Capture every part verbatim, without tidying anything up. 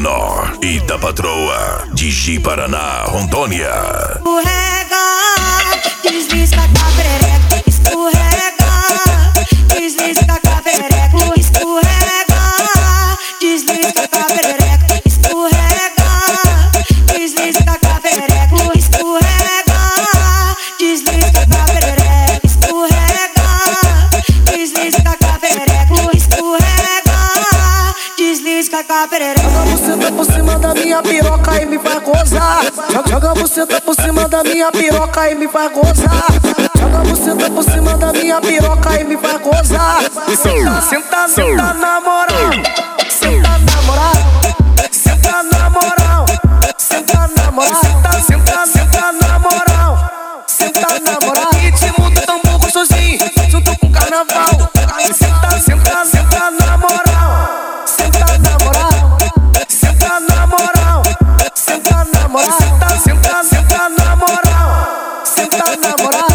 Menor e da Patroa, de Ji Paraná, Rondônia. Escorrega, desliza com a perereca. Escorrega, desliza com a perereca. Escorrega, desliza com a perereca. Escorrega, desliza com a perereca. Escorrega, desliza com a perereca. Escorrega, desliza com a perereca. Escorrega, desliza com a perereca. Joga você por cima da minha piroca e me faz gozar. Joga você por cima da minha piroca e me faz gozar. Joga você por cima da minha piroca e me faz gozar. Senta, senta, senta na moral. Senta na moral. Senta na moral. Senta na moral. Senta, senta, senta na moral. Senta na moral. Ritmo do tambor gostosinho, junto com carnaval. Senta, senta, senta na moral. Senta na moral. Senta na moral. Senta na moral. Senta, senta, senta na moral. Senta na moral.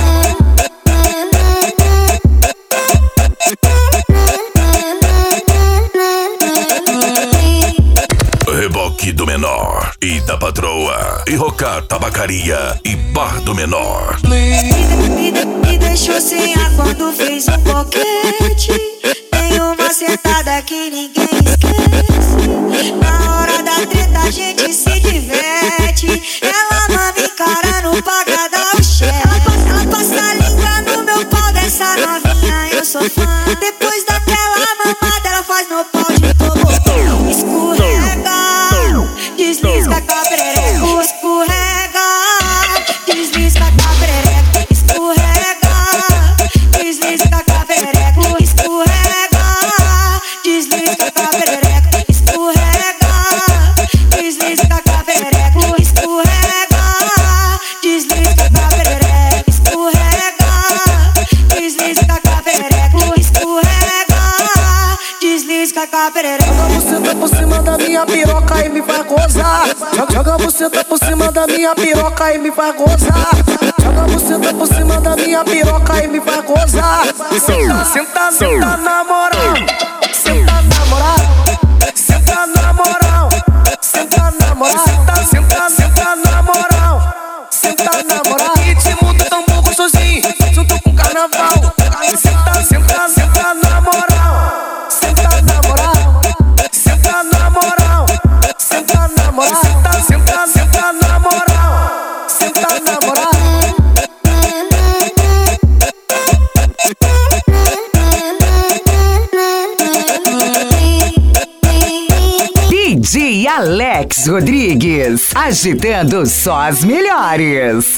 Reboque do Menor e da Patroa, e Rocar Tabacaria e Bar do Menor. Me, me, me deixou sem ar quando fez um boquete. Tem uma sentada que ninguém esquece. Na hora da treta a gente se diverte. Ela manda encarando pra dar o chefe. Ela, ela passa a língua no meu pau dessa novinha, eu sou fã. Depois daquela mamada ela faz meu pau de tobogã. Escorrega, desliza com a perereca. Escorrega, desliza com a perereca. Escorrega, desliza com a perereca. Escorrega, desliza com a perereca. Escorrega, desliza com a perereca. Escorrega, desliza com a perereca. Escorrega, desliza com a perereca. Escorrega, desliza com a perereca. Joga você por cima da minha piroca e me faz gozar. Joga você por cima da minha piroca e me faz gozar. Joga você por cima da minha piroca e me faz gozar. Senta, senta, senta na moral. Senta na moral. Senta na moral. Senta na moral. Senta, senta, senta na moral. Senta na moral. Ritmo do tambor gostosinho, junto com carnaval. Senta, senta, senta na moral. Senta na moral. Senta na moral. Senta na moral. Senta, senta, senta na moral. Senta na moral. D J Alex Rodrigues, agitando só as melhores.